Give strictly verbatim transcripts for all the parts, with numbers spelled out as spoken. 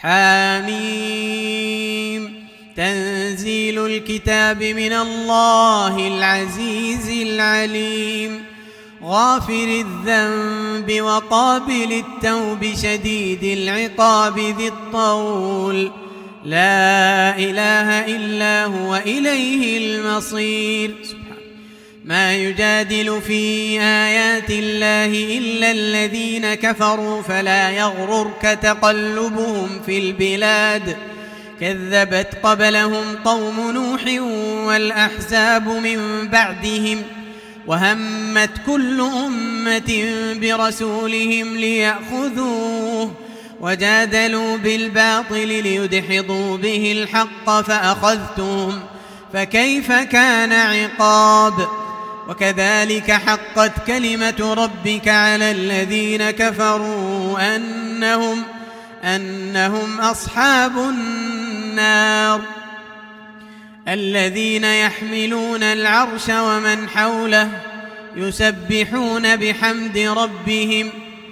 حميم. تنزيل الكتاب من الله العزيز العليم. غافر الذنب وقابل التوب شديد العقاب ذي الطول. لا إله إلا هو إليه المصير. ما يجادل في آيات الله إلا الذين كفروا فلا يغررك تقلبهم في البلاد. كذبت قبلهم قوم نوح والأحزاب من بعدهم وهمت كل أمة برسولهم ليأخذوه وجادلوا بالباطل ليدحضوا به الحق فأخذتهم فكيف كان عقاب. وكذلك حقت كلمة ربك على الذين كفروا أنهم أنهم أصحاب النار. الذين يحملون العرش ومن حوله يسبحون بحمد ربهم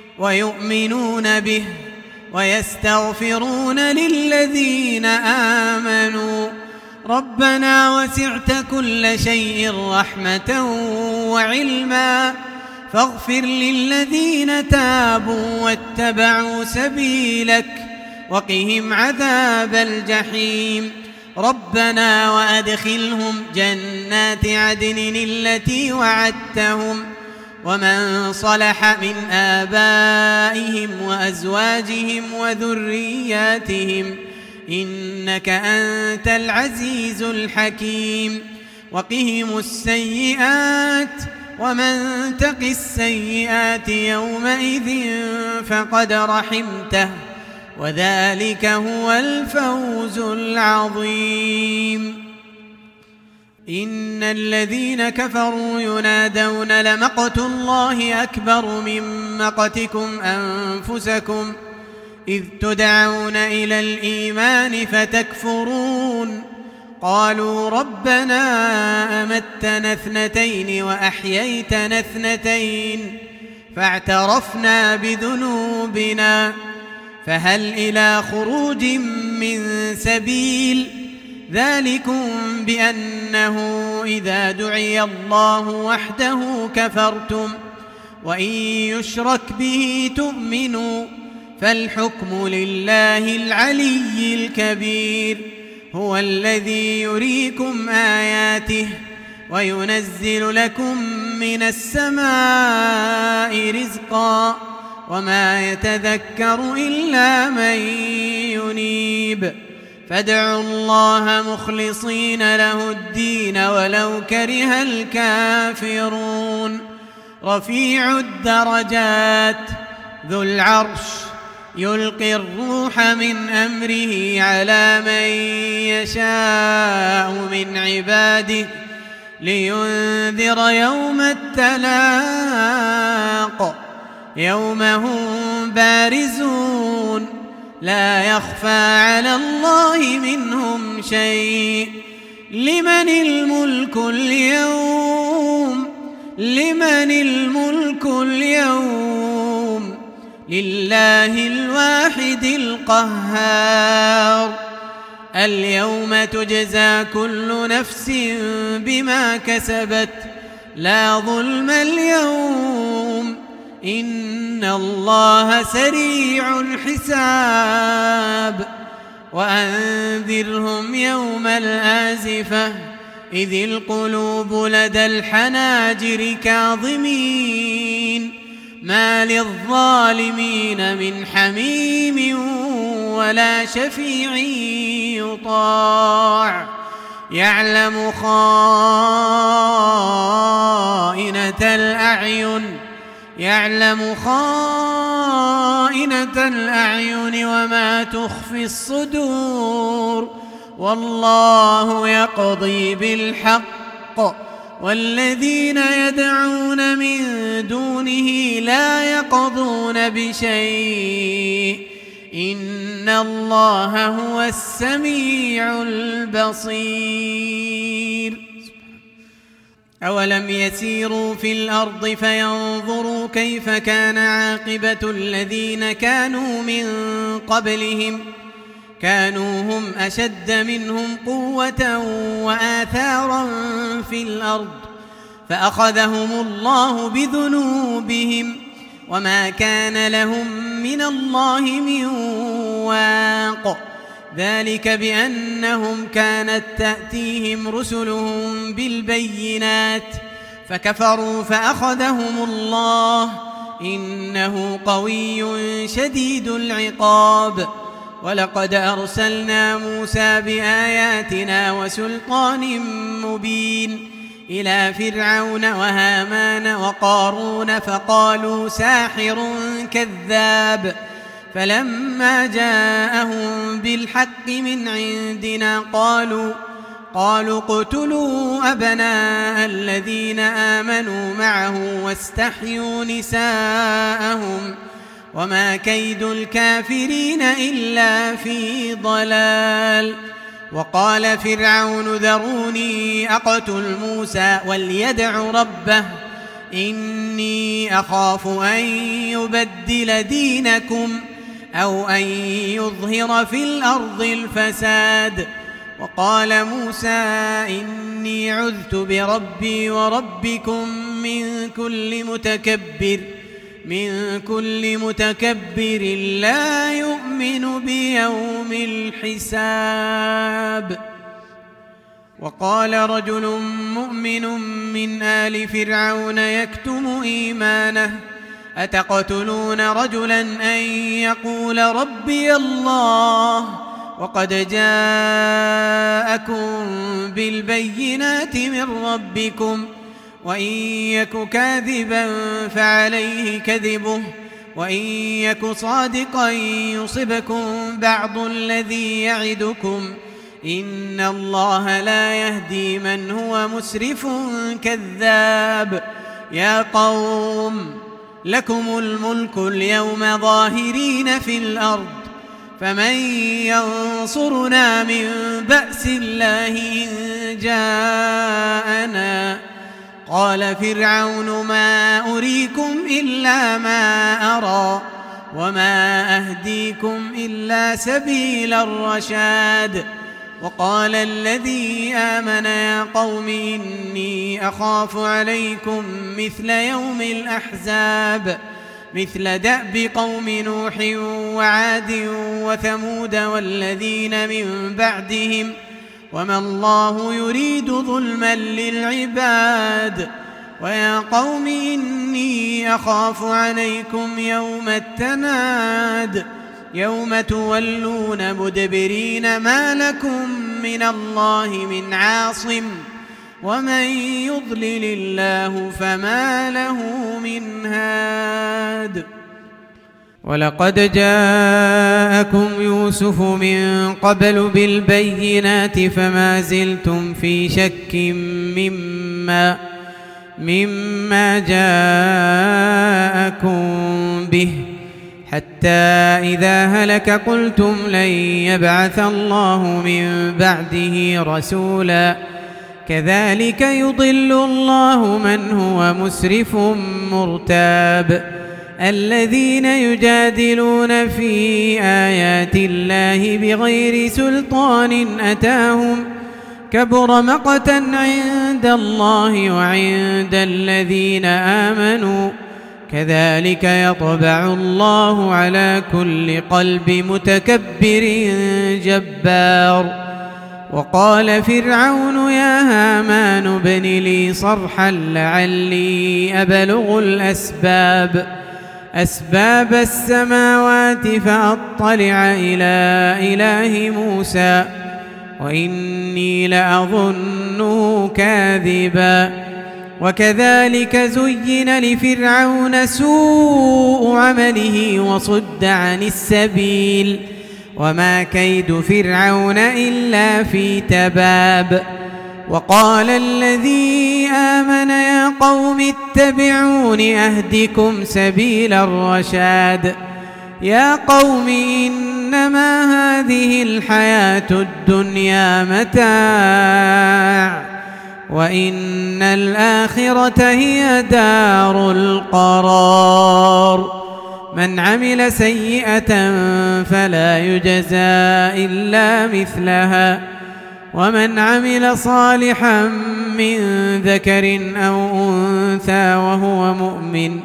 ويؤمنون به ويستغفرون للذين آمنوا ربنا وسعت كل شيء رحمة وعلما فاغفر للذين تابوا واتبعوا سبيلك وقهم عذاب الجحيم. ربنا وأدخلهم جنات عدن التي وعدتهم ومن صلح من آبائهم وأزواجهم وذرياتهم إنك أنت العزيز الحكيم. وقهم السيئات ومن تق السيئات يومئذ فقد رحمته وذلك هو الفوز العظيم. إن الذين كفروا ينادون لمقت الله أكبر من مقتكم أنفسكم إذ تدعون إلى الإيمان فتكفرون. قالوا ربنا أمتنا اثنتين وأحييتنا اثنتين فاعترفنا بذنوبنا فهل إلى خروج من سبيل. ذلكم بأنه إذا دعي الله وحده كفرتم وإن يشرك به تؤمنوا فالحكم لله العلي الكبير. هو الذي يريكم آياته وينزل لكم من السماء رزقا وما يتذكر إلا من ينيب. فادعوا الله مخلصين له الدين ولو كره الكافرون. رفيع الدرجات ذو العرش يلقي الروح من أمره على من يشاء من عباده لينذر يوم التلاق يوم هم بارزون لا يخفى على الله منهم شيء. لمن الملك اليوم لمن الملك اليوم لله الواحد القهار. اليوم تجزى كل نفس بما كسبت لا ظلم اليوم إن الله سريع الحساب. وأنذرهم يوم الآزفة إذ القلوب لدى الحناجر كاظمين ما للظالمين من حميم ولا شفيع يطاع. يعلم خائنة الأعين يعلم خائنة الأعين وما تخفي الصدور والله يقضي بالحق والذين يدعون من دونه لا يقضون بشيء إن الله هو السميع البصير. أولم يسيروا في الأرض فينظروا كيف كان عاقبة الذين كانوا من قبلهم كانوا هم أشد منهم قوة وآثارا في الأرض فأخذهم الله بذنوبهم وما كان لهم من الله من واق ذلك بأنهم كانت تأتيهم رسلهم بالبينات فكفروا فأخذهم الله إنه قوي شديد العقاب ولقد أرسلنا موسى بآياتنا وسلطان مبين إلى فرعون وهامان وقارون فقالوا ساحر كذاب فلما جاءهم بالحق من عندنا قالوا قالوا اقتلوا أبناء الذين آمنوا معه واستحيوا نساءهم وما كيد الكافرين إلا في ضلال وقال فرعون ذروني أقتل موسى وليدع ربه إني أخاف أن يبدل دينكم أو أن يظهر في الأرض الفساد وقال موسى إني عذت بربي وربكم من كل متكبر من كل متكبر لا يؤمن بيوم الحساب وقال رجل مؤمن من آل فرعون يكتم إيمانه أتقتلون رجلا أن يقول ربي الله وقد جاءكم بالبينات من ربكم وإن يك كاذبا فعليه كذبه وإن يك صادقا يصبكم بعض الذي يعدكم إن الله لا يهدي من هو مسرف كذاب يا قوم لكم الملك اليوم ظاهرين في الأرض فمن ينصرنا من بأس الله إن جاءنا قال فرعون ما أريكم إلا ما أرى وما أهديكم إلا سبيل الرشاد وقال الذي آمن يا قوم إني أخاف عليكم مثل يوم الأحزاب مثل دأب قوم نوح وعاد وثمود والذين من بعدهم وما الله يريد ظلما للعباد ويا قوم إني أخاف عليكم يوم التناد يوم تولون مدبرين ما لكم من الله من عاصم ومن يضلل الله فما له من هاد ولقد جاءكم يوسف من قبل بالبينات فما زلتم في شك مما مما جاءكم به حتى إذا هلك قلتم لن يبعث الله من بعده رسولا كذلك يضل الله من هو مسرف مرتاب الذين يجادلون في آيات الله بغير سلطان أتاهم كبر مقتا عند الله وعند الذين آمنوا كذلك يطبع الله على كل قلب متكبر جبار وقال فرعون يا هامان ابن لي صرحا لعلي أبلغ الأسباب أسباب السماوات فأطلع إلى إله موسى وإني لأظنه كاذبا وكذلك زين لفرعون سوء عمله وصد عن السبيل وما كيد فرعون إلا في تباب وقال الذي آمن يا قوم اتبعون أهدكم سبيل الرشاد يا قوم إنما هذه الحياة الدنيا متاع وإن الآخرة هي دار القرار من عمل سيئة فلا يجزى إلا مثلها ومن عمل صالحا من ذكر أو أنثى وهو مؤمن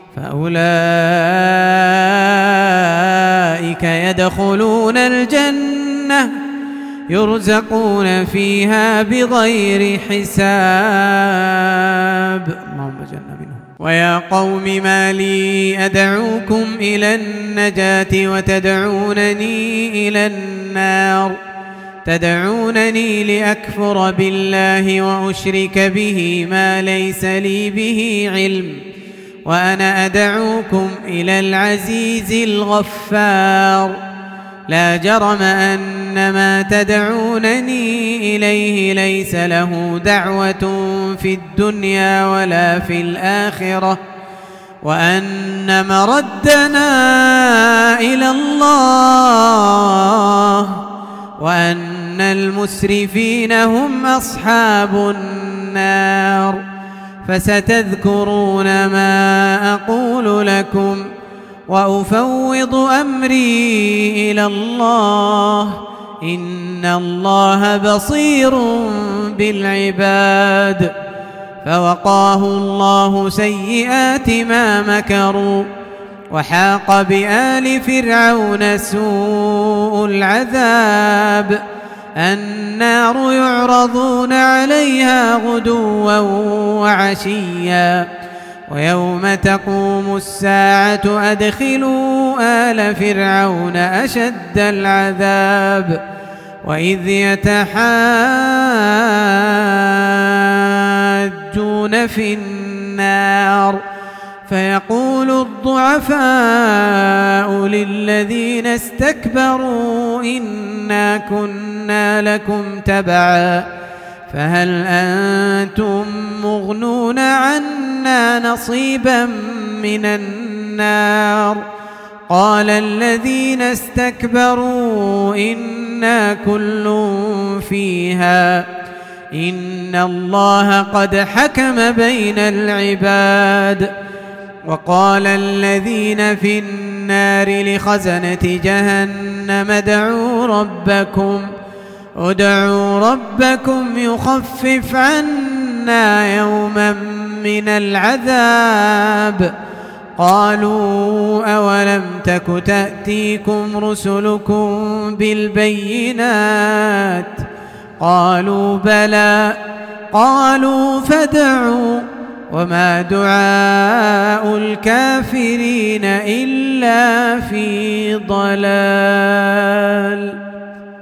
فأولئك يدخلون الجنة يرزقون فيها بغير حساب. اللهم اجعلنا منهم. ويا قوم ما لي أدعوكم إلى النجاة وتدعونني إلى النار تدعونني لأكفر بالله وأشرك به ما ليس لي به علم وأنا أدعوكم إلى العزيز الغفار. لا جرم أن ما تدعونني إليه ليس له دعوة في الدنيا ولا في الآخرة وأن مردنا إلى الله وأن المسرفين هم أصحاب النار. فستذكرون ما أقول لكم وأفوض أمري إلى الله إن الله بصير بالعباد. فوقاه الله سيئات ما مكروا وحاق بآل فرعون سوء العذاب. النار يعرضون عليها غدوا وعشيا ويوم تقوم الساعة أدخلوا آل فرعون أشد العذاب. وإذ يتحاجون في النار فيقول الضعفاء للذين استكبروا إنا كنا لكم تبعا فهل أنتم مغنون عنا نصيبا من النار. قال الذين استكبروا إنا كل فيها إن الله قد حكم بين العباد. وقال الذين في النار لخزنة جهنم ادعوا ربكم ادعوا ربكم يخفف عنا يوما من العذاب. قالوا أولم تك تأتيكم رسلكم بالبينات قالوا بلى قالوا فادعوا وما دعاء الكافرين إلا في ضلال.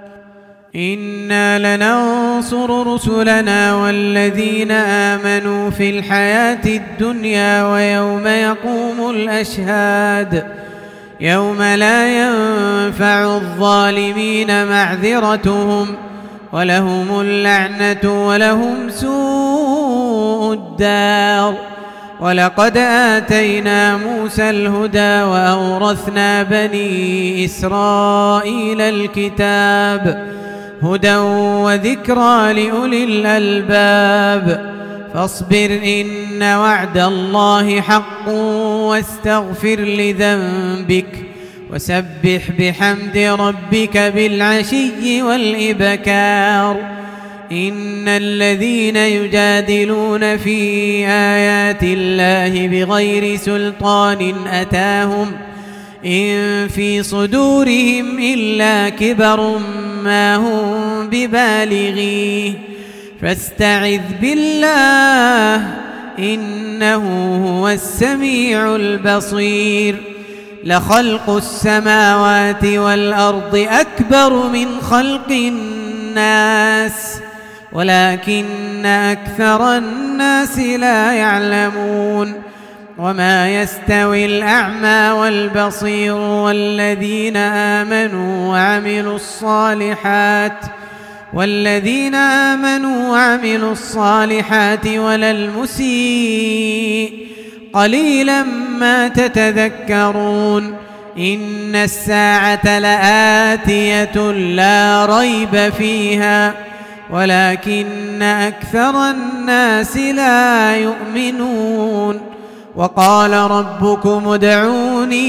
إنا لننصر رسلنا والذين آمنوا في الحياة الدنيا ويوم يقوم الأشهاد يوم لا ينفع الظالمين معذرتهم ولهم اللعنة ولهم سوء الدار. ولقد آتينا موسى الهدى وأورثنا بني إسرائيل الكتاب هدى وذكرى لأولي الألباب. فاصبر إن وعد الله حق واستغفر لذنبك وسبح بحمد ربك بالعشي والإبكار. إن الذين يجادلون في آيات الله بغير سلطان أتاهم إن في صدورهم إلا كبر ما هم ببالغيه فاستعذ بالله إنه هو السميع البصير. لخلق السماوات والأرض أكبر من خلق الناس ولكن أكثر الناس لا يعلمون. وما يستوي الأعمى والبصير والذين آمنوا وعملوا الصالحات والذين آمنوا وعملوا الصالحات ولا المسيء قليلا ما تتذكرون. إن الساعة لآتية لا ريب فيها ولكن أكثر الناس لا يؤمنون. وقال ربكم ادعوني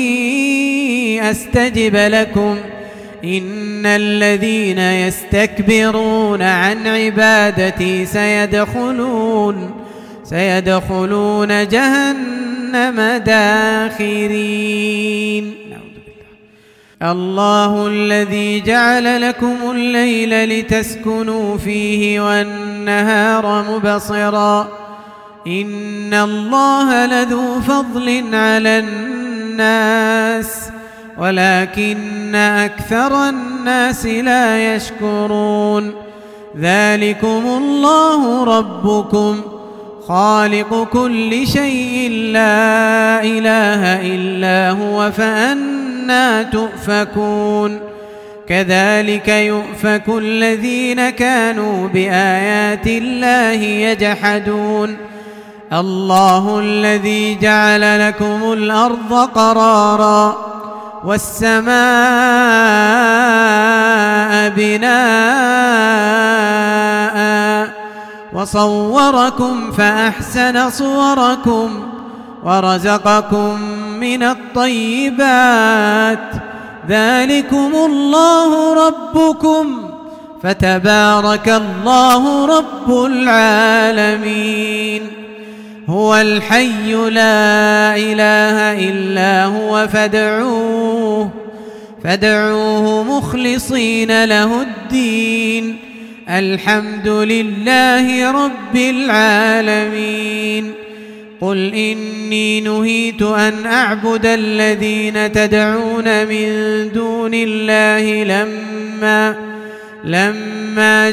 أستجب لكم إن الذين يستكبرون عن عبادتي سيدخلون سيدخلون جهنم داخرين. الله الذي جعل لكم الليل لتسكنوا فيه والنهار مبصرا إن الله لذو فضل على الناس ولكن أكثر الناس لا يشكرون. ذلكم الله ربكم خالق كل شيء لا إله إلا هو فأنى تؤفكون. كذلك يؤفك الذين كانوا بآيات الله يجحدون. الله الذي جعل لكم الأرض قرارا والسماء بناء وصوركم فأحسن صوركم ورزقكم من الطيبات ذلكم الله ربكم فتبارك الله رب العالمين. هو الحي لا إله إلا هو فادعوه فادعوه مخلصين له الدين الحمد لله رب العالمين. قل إني نهيت أن أعبد الذين تدعون من دون الله لما لما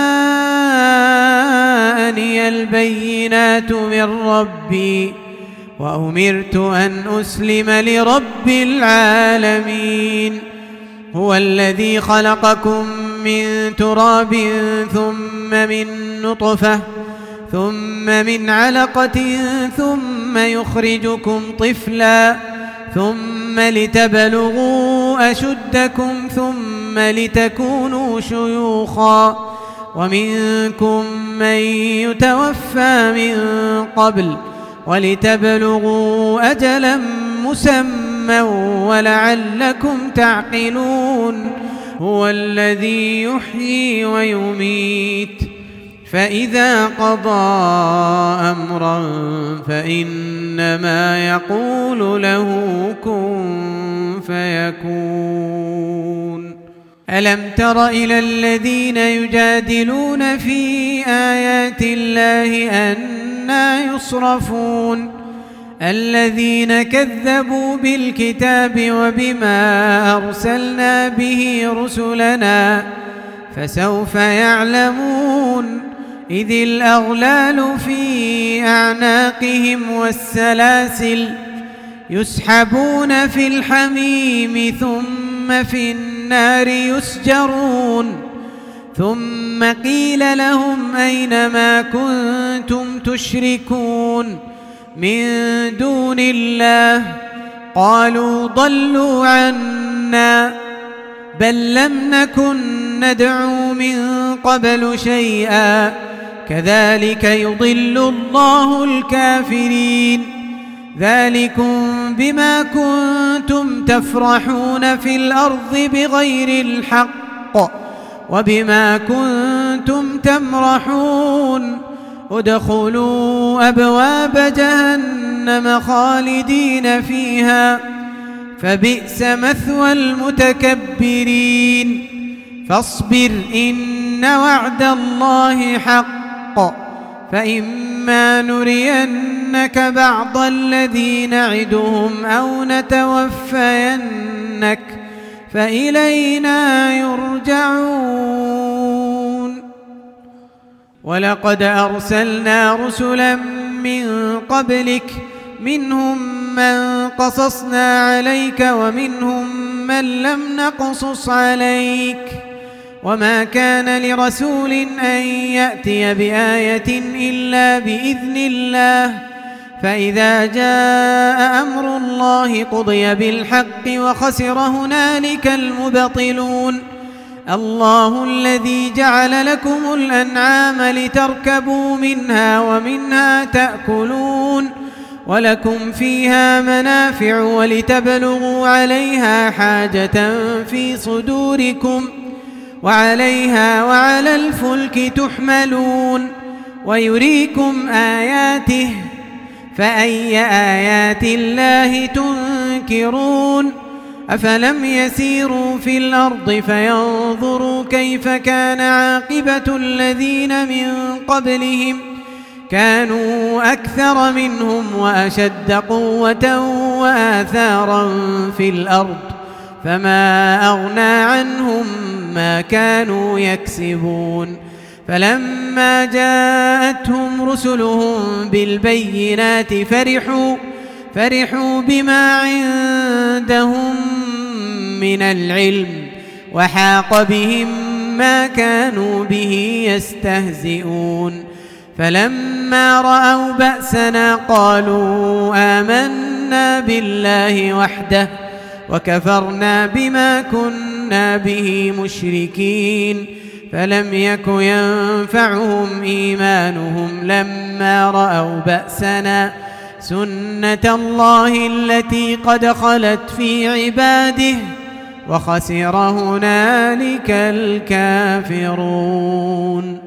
جاءني البينات من ربي وأمرت أن أسلم لرب العالمين. هو الذي خلقكم من تراب ثم من نطفة ثم من علقة ثم يخرجكم طفلا ثم لتبلغوا أشدكم ثم لتكونوا شيوخا ومنكم من يتوفى من قبل ولتبلغوا أجلا مسمى ولعلكم تعقلون. هو الذي يحيي ويميت فإذا قضى أمرا فإنما يقول له كن فيكون. ألم تر إلى الذين يجادلون في آيات الله أنى يصرفون الذين كذبوا بالكتاب وبما أرسلنا به رسلنا فسوف يعلمون إذ الأغلال في أعناقهم والسلاسل يسحبون في الحميم ثم في النار يسجرون ثم قيل لهم أين ما كنتم تشركون من دون الله قالوا ضلوا عنا بل لم نكن ندعو من قبل شيئا كذلك يضل الله الكافرين. ذلكم بما كنتم تفرحون في الأرض بغير الحق وبما كنتم تمرحون ادخلوا أبواب جهنم خالدين فيها فبئس مثوى المتكبرين. فاصبر إن وعد الله حق فإما نرينك بعض الذي نعدهم أو نتوفينك فإلينا يرجعون. ولقد أرسلنا رسلا من قبلك منهم من قصصنا عليك ومنهم من لم نقصص عليك وما كان لرسول أن يأتي بآية إلا بإذن الله فإذا جاء أمر الله قضي بالحق وخسر هنالك المبطلون. الله الذي جعل لكم الأنعام لتركبوا منها ومنها تأكلون ولكم فيها منافع ولتبلغوا عليها حاجة في صدوركم وعليها وعلى الفلك تحملون ويريكم آياته فأي آيات الله تنكرون أفلم يسيروا في الأرض فينظروا كيف كان عاقبة الذين من قبلهم كانوا أكثر منهم وأشد قوة وآثارا في الأرض فما أغنى عنهم ما كانوا يكسبون فلما جاءتهم رسلهم بالبينات فرحوا فرحوا بما عندهم من العلم وحاق بهم ما كانوا به يستهزئون فلما رأوا بأسنا قالوا آمنا بالله وحده وكفرنا بما كنا به مشركين فلم يك ينفعهم إيمانهم لما رأوا بأسنا سنة الله التي قد خلت في عباده وخسر هنالك الكافرون.